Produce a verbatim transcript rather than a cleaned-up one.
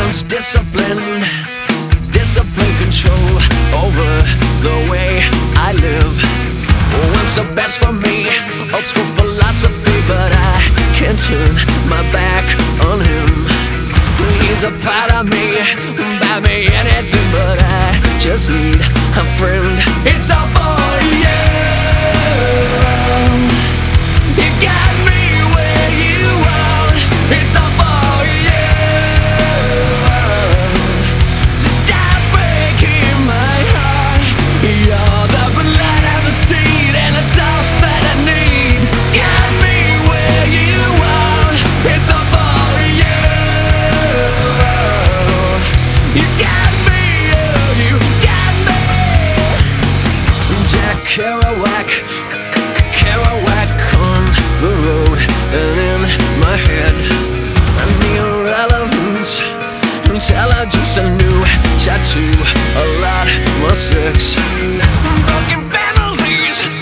wants discipline, discipline control over the way I live. Wants the best for me, old school philosophy, but I can't turn my back on him. He's a part of me, buy me anything, but I just need a friend. It's all for you. You got me where you want. It's all for you. Just stop breaking my heart. You're the blood of a seed, and it's all that I need. Got me where you want. It's all for you. You got me, oh, you got me. Jack Kerouac, Kerouac on the road and in my head. I need relevance, intelligence, a new tattoo, a lot more sex. Broken families,